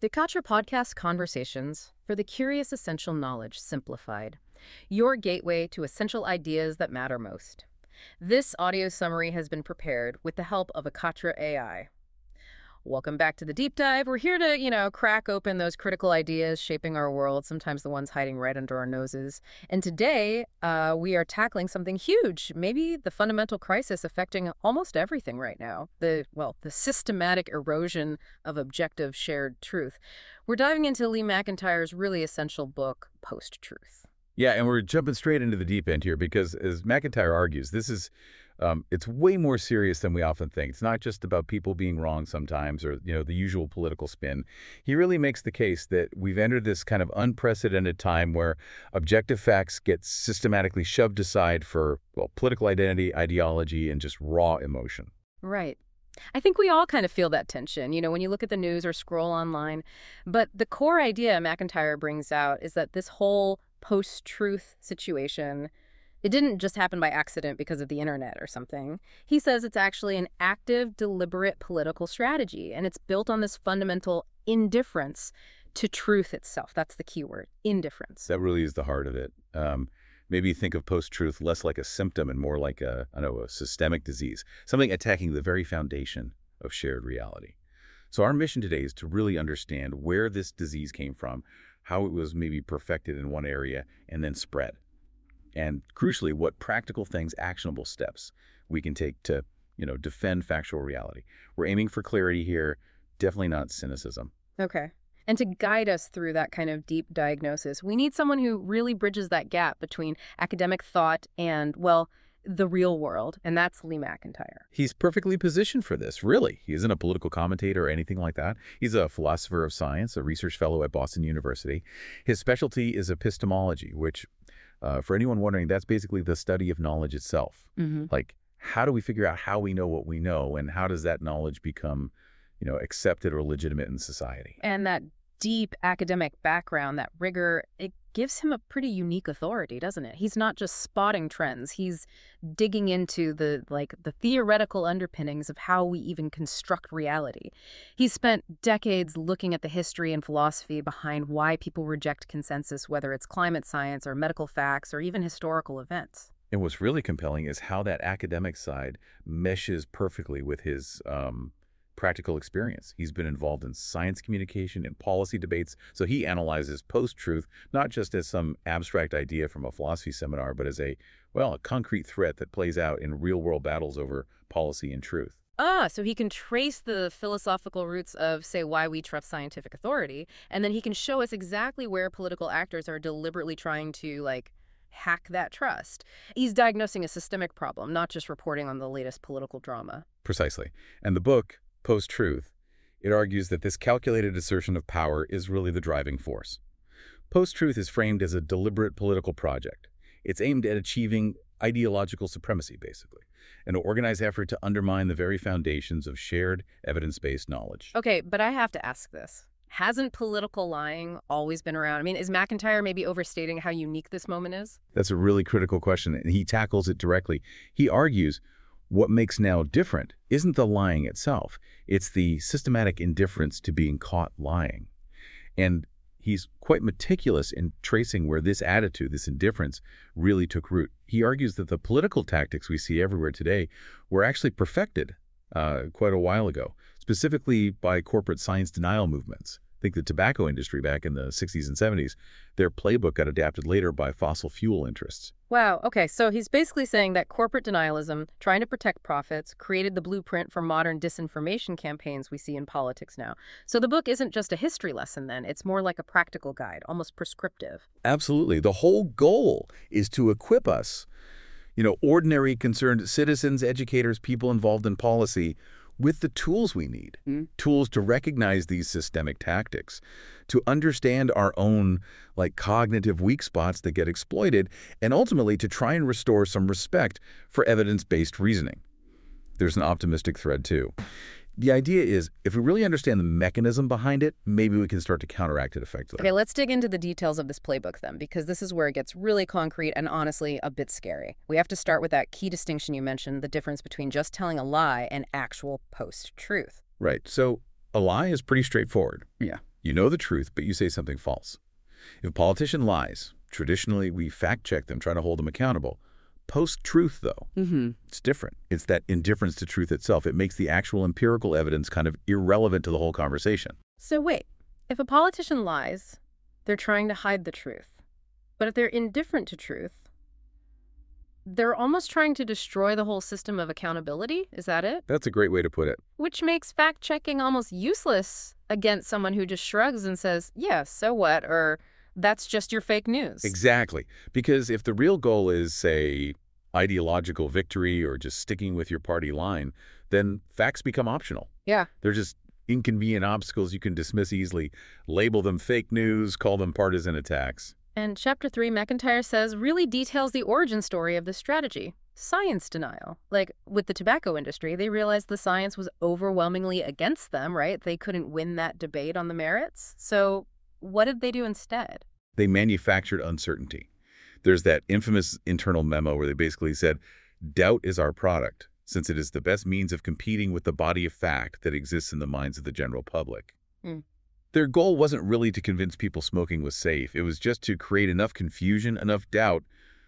The Katra Podcast Conversations for the Curious Essential Knowledge Simplified, your gateway to essential ideas that matter most. This audio summary has been prepared with the help of Akatra AI. Welcome back to the deep dive. We're here to, crack open those critical ideas shaping our world, sometimes the ones hiding right under our noses. And today, we are tackling something huge, maybe the fundamental crisis affecting almost everything right now, the systematic erosion of objective shared truth. We're diving into Lee McEntire's really essential book, Post-Truth. Yeah, and we're jumping straight into the deep end here because, as McEntire argues, this is it's way more serious than we often think. It's not just about people being wrong sometimes or, the usual political spin. He really makes the case that we've entered this kind of unprecedented time where objective facts get systematically shoved aside for, political identity, ideology, and just raw emotion. Right. I think we all kind of feel that tension, when you look at the news or scroll online. But the core idea McEntire brings out is that this whole post-truth situation, it didn't just happen by accident because of the internet or something. He says it's actually an active, deliberate political strategy, and it's built on this fundamental indifference to truth itself. That's the key word, indifference. That really is the heart of it. Maybe think of post-truth less like a symptom and more like a systemic disease, something attacking the very foundation of shared reality. So our mission today is to really understand where this disease came from, how it was maybe perfected in one area and then spread. And crucially, what practical things, actionable steps we can take to, defend factual reality. We're aiming for clarity here, definitely not cynicism. Okay. And to guide us through that kind of deep diagnosis, we need someone who really bridges that gap between academic thought and, the real world, and that's Lee McEntire. He's perfectly positioned for this, really. He isn't a political commentator or anything like that. He's a philosopher of science, a research fellow at Boston University. His specialty is epistemology, which, for anyone wondering, that's basically the study of knowledge itself. Mm-hmm. Like, how do we figure out how we know what we know, and how does that knowledge become, accepted or legitimate in society? And that deep academic background, that rigor, it gives him a pretty unique authority, doesn't it? He's not just spotting trends. He's digging into the theoretical underpinnings of how we even construct reality. He's spent decades looking at the history and philosophy behind why people reject consensus, whether it's climate science or medical facts or even historical events. And what's really compelling is how that academic side meshes perfectly with his practical experience. He's been involved in science communication and policy debates, so he analyzes post-truth not just as some abstract idea from a philosophy seminar, but as a concrete threat that plays out in real-world battles over policy and truth. So he can trace the philosophical roots of, say, why we trust scientific authority, and then he can show us exactly where political actors are deliberately trying to, hack that trust. He's diagnosing a systemic problem, not just reporting on the latest political drama. Precisely. And the book, Post-Truth, it argues that this calculated assertion of power is really the driving force. Post-Truth is framed as a deliberate political project. It's aimed at achieving ideological supremacy, basically, an organized effort to undermine the very foundations of shared evidence-based knowledge. Okay, but I have to ask this. Hasn't political lying always been around? I mean, is McEntire maybe overstating how unique this moment is? That's a really critical question, and he tackles it directly. He argues what makes now different isn't the lying itself. It's the systematic indifference to being caught lying. And he's quite meticulous in tracing where this attitude, this indifference, really took root. He argues that the political tactics we see everywhere today were actually perfected quite a while ago, specifically by corporate science denial movements. Think the tobacco industry back in the 60s and 70s. Their playbook got adapted later by fossil fuel interests. Wow. Okay, so he's basically saying that corporate denialism, trying to protect profits, created the blueprint for modern disinformation campaigns we see in politics now. So the book isn't just a history lesson then. It's more like a practical guide, almost prescriptive. Absolutely. The whole goal is to equip us, ordinary concerned citizens, educators, people involved in policy, with the tools we need, tools to recognize these systemic tactics, to understand our own cognitive weak spots that get exploited, and ultimately to try and restore some respect for evidence-based reasoning. There's an optimistic thread too. The idea is, if we really understand the mechanism behind it, maybe we can start to counteract it effectively. Okay, let's dig into the details of this playbook then, because this is where it gets really concrete and honestly a bit scary. We have to start with that key distinction you mentioned, the difference between just telling a lie and actual post-truth. Right. So a lie is pretty straightforward. Yeah. You know the truth, but you say something false. If a politician lies, traditionally we fact-check them, try to hold them accountable. Post-truth, though, it's different. It's that indifference to truth itself. It makes the actual empirical evidence kind of irrelevant to the whole conversation. So wait, if a politician lies, they're trying to hide the truth. But if they're indifferent to truth, they're almost trying to destroy the whole system of accountability? Is that it? That's a great way to put it. Which makes fact-checking almost useless against someone who just shrugs and says, yeah, so what, or that's just your fake news. Exactly. Because if the real goal is, say, ideological victory or just sticking with your party line, then facts become optional. Yeah. They're just inconvenient obstacles you can dismiss easily, label them fake news, call them partisan attacks. And Chapter 3, McIntyre says, really details the origin story of this strategy. Science denial. Like, with the tobacco industry, they realized the science was overwhelmingly against them, right? They couldn't win that debate on the merits. So what did they do instead? They manufactured uncertainty. There's that infamous internal memo where they basically said, doubt is our product, since it is the best means of competing with the body of fact that exists in the minds of the general public. Their goal wasn't really to convince people smoking was safe. It was just to create enough confusion, enough doubt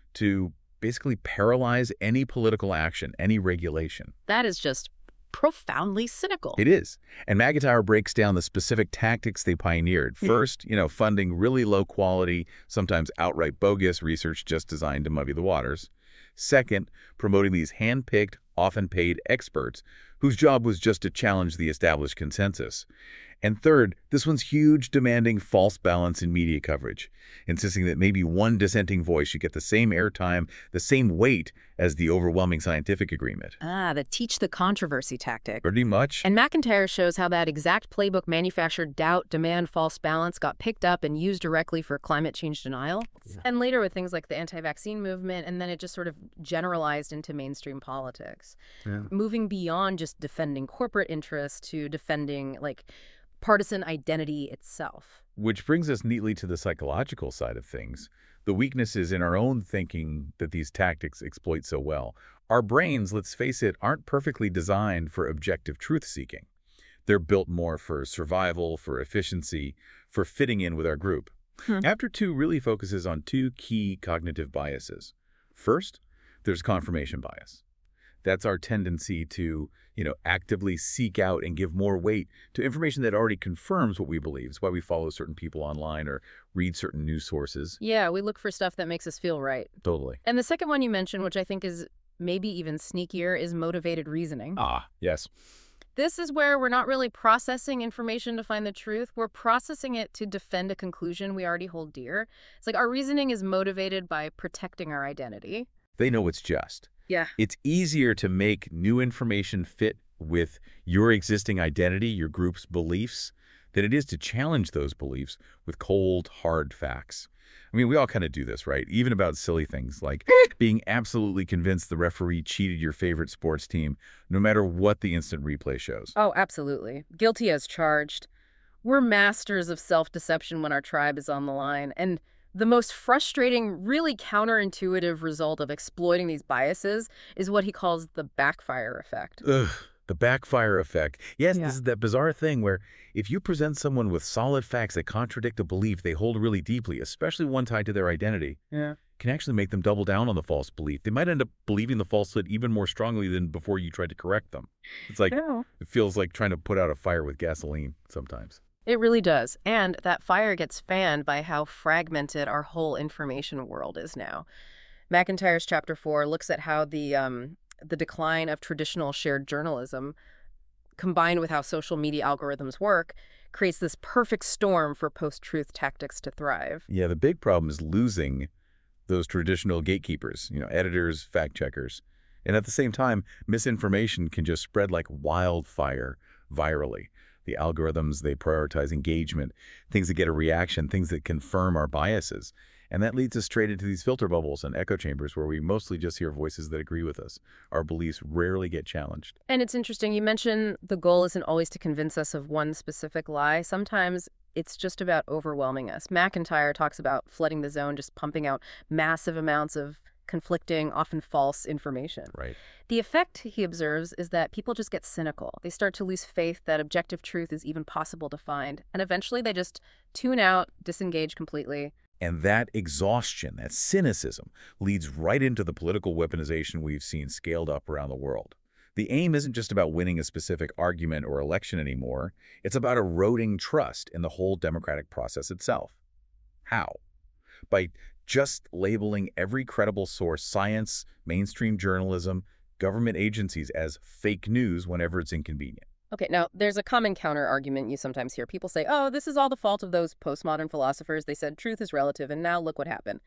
to basically paralyze any political action, any regulation. That is just profoundly cynical. It is. And McIntyre breaks down the specific tactics they pioneered. First, funding really low quality, sometimes outright bogus research just designed to muddy the waters. Second, promoting these hand-picked, often paid experts whose job was just to challenge the established consensus. And third, this one's huge, demanding false balance in media coverage, insisting that maybe one dissenting voice should get the same airtime, the same weight as the overwhelming scientific agreement. The teach the controversy tactic. Pretty much. And McIntyre shows how that exact playbook manufactured doubt, demand, false balance got picked up and used directly for climate change denial. Yeah. And later with things like the anti-vaccine movement, and then it just sort of generalized into mainstream politics. Yeah. Moving beyond just defending corporate interests to defending, like, partisan identity itself. Which brings us neatly to the psychological side of things. The weaknesses in our own thinking that these tactics exploit so well. Our brains, let's face it, aren't perfectly designed for objective truth-seeking. They're built more for survival, for efficiency, for fitting in with our group. Chapter 2 really focuses on two key cognitive biases. First, there's confirmation bias. That's our tendency to, actively seek out and give more weight to information that already confirms what we believe. It's why we follow certain people online or read certain news sources. Yeah, we look for stuff that makes us feel right. Totally. And the second one you mentioned, which I think is maybe even sneakier, is motivated reasoning. Yes. This is where we're not really processing information to find the truth. We're processing it to defend a conclusion we already hold dear. It's like our reasoning is motivated by protecting our identity. They know it's just. Yeah. It's easier to make new information fit with your existing identity, your group's beliefs, than it is to challenge those beliefs with cold, hard facts. I mean, we all kind of do this, right? Even about silly things like being absolutely convinced the referee cheated your favorite sports team, no matter what the instant replay shows. Oh, absolutely. Guilty as charged. We're masters of self-deception when our tribe is on the line. And the most frustrating, really counterintuitive result of exploiting these biases is what he calls the backfire effect. Ugh, the backfire effect. Yes, This is that bizarre thing where if you present someone with solid facts that contradict a belief they hold really deeply, especially one tied to their identity, can actually make them double down on the false belief. They might end up believing the falsehood even more strongly than before you tried to correct them. It's like, It feels like trying to put out a fire with gasoline sometimes. It really does. And that fire gets fanned by how fragmented our whole information world is now. McIntyre's Chapter 4 looks at how the decline of traditional shared journalism, combined with how social media algorithms work, creates this perfect storm for post-truth tactics to thrive. Yeah, the big problem is losing those traditional gatekeepers, editors, fact-checkers. And at the same time, misinformation can just spread like wildfire virally. The algorithms, they prioritize engagement, things that get a reaction, things that confirm our biases. And that leads us straight into these filter bubbles and echo chambers where we mostly just hear voices that agree with us. Our beliefs rarely get challenged. And it's interesting. You mentioned the goal isn't always to convince us of one specific lie. Sometimes it's just about overwhelming us. McIntyre talks about flooding the zone, just pumping out massive amounts of conflicting, often false information. Right. The effect, he observes, is that people just get cynical. They start to lose faith that objective truth is even possible to find, and eventually they just tune out, disengage completely. And that exhaustion, that cynicism, leads right into the political weaponization we've seen scaled up around the world. The aim isn't just about winning a specific argument or election anymore. It's about eroding trust in the whole democratic process itself. How? By just labeling every credible source, science, mainstream journalism, government agencies as fake news whenever it's inconvenient. Okay, now there's a common counter argument you sometimes hear. People say, oh, this is all the fault of those postmodern philosophers. They said truth is relative, and now look what happened.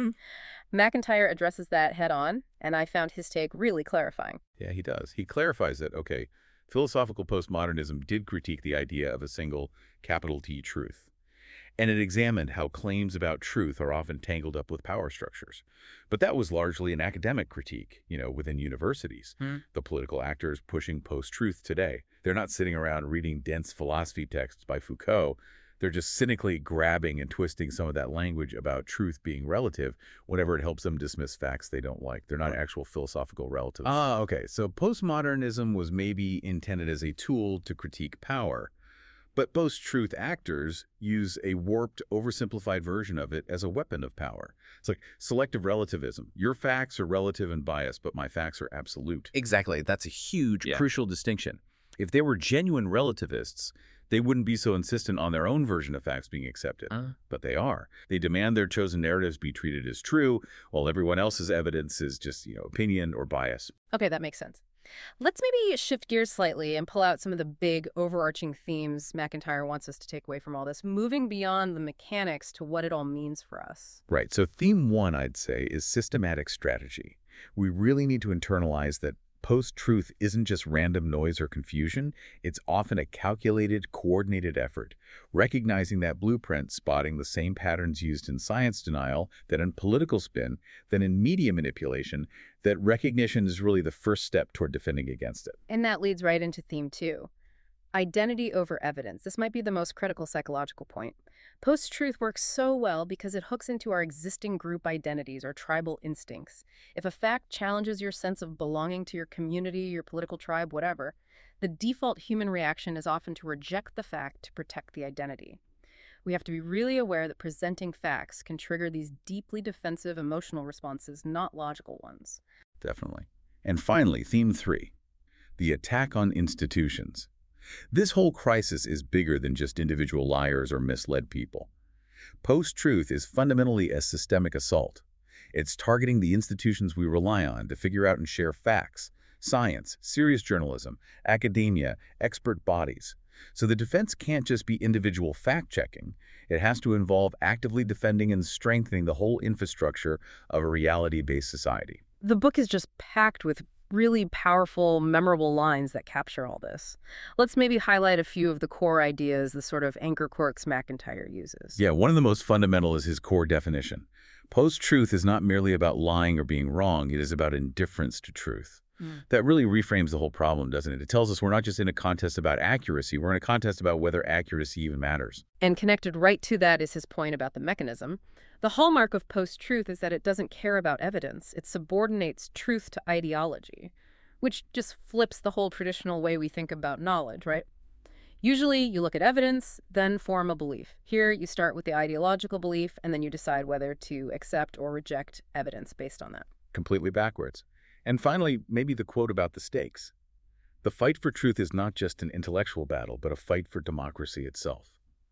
MacIntyre addresses that head on, and I found his take really clarifying. Yeah, he does. He clarifies that, okay, philosophical postmodernism did critique the idea of a single capital T truth. And it examined how claims about truth are often tangled up with power structures. But that was largely an academic critique, within universities. The political actors pushing post-truth today. They're not sitting around reading dense philosophy texts by Foucault. They're just cynically grabbing and twisting some of that language about truth being relative whenever it helps them dismiss facts they don't like. They're not actual philosophical relativists. Ah, okay. So postmodernism was maybe intended as a tool to critique power. But post-truth actors use a warped, oversimplified version of it as a weapon of power. It's like selective relativism. Your facts are relative and biased, but my facts are absolute. Exactly. That's a huge, crucial distinction. If they were genuine relativists, they wouldn't be so insistent on their own version of facts being accepted. But they are. They demand their chosen narratives be treated as true, while everyone else's evidence is just, opinion or bias. Okay, that makes sense. Let's maybe shift gears slightly and pull out some of the big overarching themes MacIntyre wants us to take away from all this, moving beyond the mechanics to what it all means for us. Right. So theme one, I'd say, is systematic strategy. We really need to internalize that post-truth isn't just random noise or confusion. It's often a calculated, coordinated effort, recognizing that blueprint, spotting the same patterns used in science denial, that in political spin, that in media manipulation, that recognition is really the first step toward defending against it. And that leads right into theme two. Identity over evidence. This might be the most critical psychological point. Post-truth works so well because it hooks into our existing group identities or tribal instincts. If a fact challenges your sense of belonging to your community, your political tribe, whatever, the default human reaction is often to reject the fact to protect the identity. We have to be really aware that presenting facts can trigger these deeply defensive emotional responses, not logical ones. Definitely. And finally, theme three, the attack on institutions. This whole crisis is bigger than just individual liars or misled people. Post-truth is fundamentally a systemic assault. It's targeting the institutions we rely on to figure out and share facts, science, serious journalism, academia, expert bodies. So the defense can't just be individual fact-checking. It has to involve actively defending and strengthening the whole infrastructure of a reality-based society. The book is just packed with really powerful, memorable lines that capture all this. Let's maybe highlight a few of the core ideas, the sort of anchor quirks MacIntyre uses. Yeah, one of the most fundamental is his core definition. Post-truth is not merely about lying or being wrong. It is about indifference to truth. That really reframes the whole problem, doesn't it? It tells us we're not just in a contest about accuracy. We're in a contest about whether accuracy even matters. And connected right to that is his point about the mechanism. The hallmark of post-truth is that it doesn't care about evidence. It subordinates truth to ideology, which just flips the whole traditional way we think about knowledge, right? Usually, you look at evidence, then form a belief. Here, you start with the ideological belief, and then you decide whether to accept or reject evidence based on that. Completely backwards. And finally, maybe the quote about the stakes. The fight for truth is not just an intellectual battle, but a fight for democracy itself.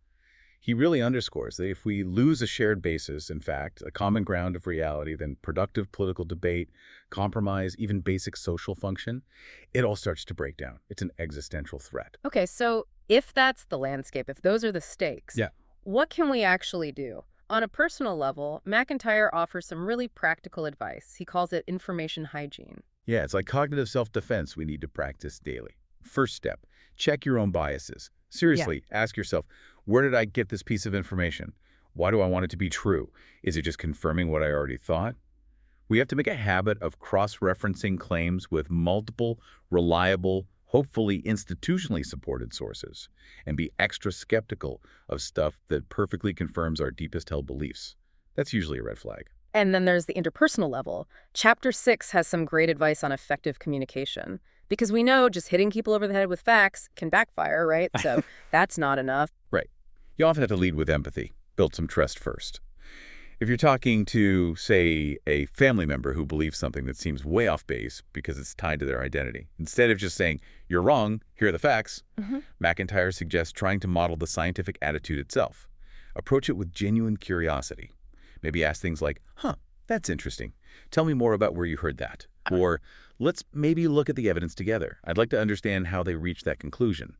He really underscores that if we lose a shared basis, in fact, a common ground of reality, then productive political debate, compromise, even basic social function, it all starts to break down. It's an existential threat. Okay, so if that's the landscape, if those are the stakes, what can we actually do? On a personal level, MacIntyre offers some really practical advice. He calls it information hygiene. Yeah, it's like cognitive self-defense we need to practice daily. First step, check your own biases. Seriously, ask yourself, where did I get this piece of information? Why do I want it to be true? Is it just confirming what I already thought? We have to make a habit of cross-referencing claims with multiple, reliable, hopefully institutionally supported sources, and be extra skeptical of stuff that perfectly confirms our deepest held beliefs. That's usually a red flag. And then there's the interpersonal level. Chapter 6 has some great advice on effective communication. Because we know just hitting people over the head with facts can backfire, right? So that's not enough. Right. You often have to lead with empathy, build some trust first. If you're talking to, say, a family member who believes something that seems way off base because it's tied to their identity, instead of just saying, "You're wrong, here are the facts," McIntyre suggests trying to model the scientific attitude itself. Approach it with genuine curiosity. Maybe ask things like, "Huh, that's interesting. Tell me more about where you heard that." Or, "Let's maybe look at the evidence together. I'd like to understand how they reached that conclusion."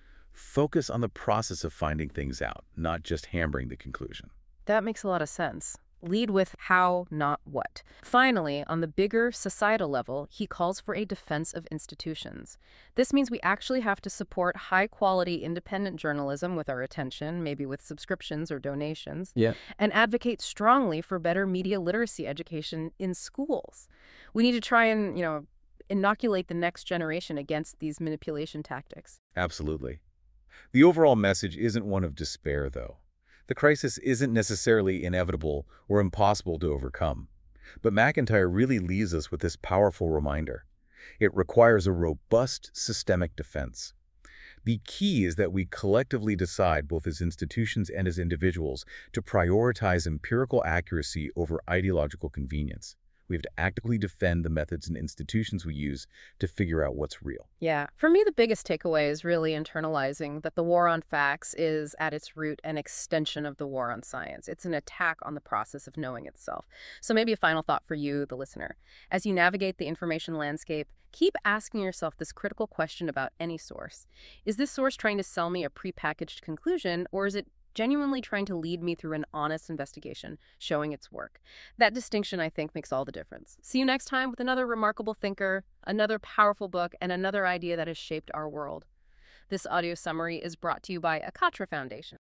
Focus on the process of finding things out, not just hammering the conclusion. That makes a lot of sense. Lead with how, not what. Finally, on the bigger societal level, he calls for a defense of institutions. This means we actually have to support high-quality independent journalism with our attention, maybe with subscriptions or donations, Yeah. and advocate strongly for better media literacy education in schools. We need to try and, inoculate the next generation against these manipulation tactics. Absolutely. The overall message isn't one of despair, though. The crisis isn't necessarily inevitable or impossible to overcome. But McIntyre really leaves us with this powerful reminder. It requires a robust systemic defense. The key is that we collectively decide, both as institutions and as individuals, to prioritize empirical accuracy over ideological convenience. We have to actively defend the methods and institutions we use to figure out what's real. Yeah. For me, the biggest takeaway is really internalizing that the war on facts is, at its root, an extension of the war on science. It's an attack on the process of knowing itself. So maybe a final thought for you, the listener. As you navigate the information landscape, keep asking yourself this critical question about any source. Is this source trying to sell me a prepackaged conclusion, or is it genuinely trying to lead me through an honest investigation, showing its work? That distinction, I think, makes all the difference. See you next time with another remarkable thinker, another powerful book, and another idea that has shaped our world. This audio summary is brought to you by Akatra Foundation.